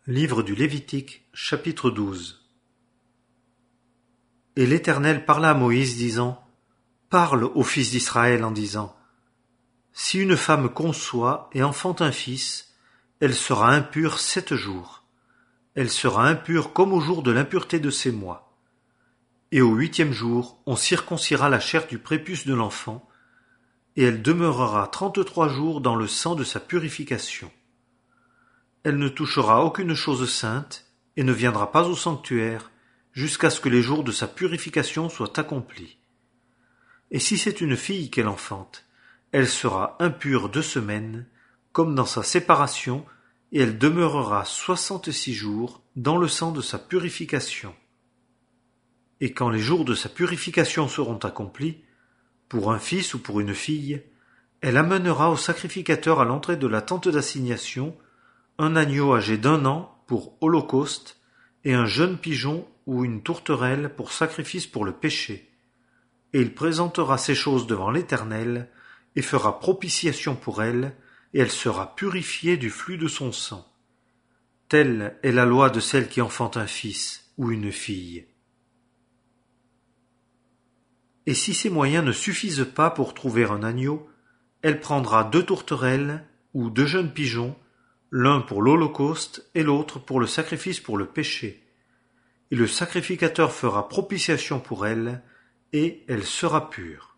Livre du Lévitique, chapitre 12. Et l'Éternel parla à Moïse, disant: Parle aux fils d'Israël en disant: Si une femme conçoit et enfante un fils, elle sera impure 7 jours. Elle sera impure comme au jour de l'impureté de ses mois. Et au 8e jour, on circoncira la chair du prépuce de l'enfant, et elle demeurera 33 jours dans le sang de sa purification. Elle ne touchera aucune chose sainte, et ne viendra pas au sanctuaire, jusqu'à ce que les jours de sa purification soient accomplis. Et si c'est une fille qu'elle enfante, elle sera impure 2 semaines, comme dans sa séparation, et elle demeurera 66 jours dans le sang de sa purification. Et quand les jours de sa purification seront accomplis, pour un fils ou pour une fille, elle amènera au sacrificateur à l'entrée de la tente d'assignation un agneau âgé d'1 an pour holocauste, et un jeune pigeon ou une tourterelle pour sacrifice pour le péché. Et il présentera ces choses devant l'Éternel, et fera propitiation pour elle, et elle sera purifiée du flux de son sang. Telle est la loi de celle qui enfante un fils ou une fille. Et si ces moyens ne suffisent pas pour trouver un agneau, elle prendra 2 tourterelles ou 2 jeunes pigeons, l'un pour l'holocauste et l'autre pour le sacrifice pour le péché. Et le sacrificateur fera propitiation pour elle, et elle sera pure.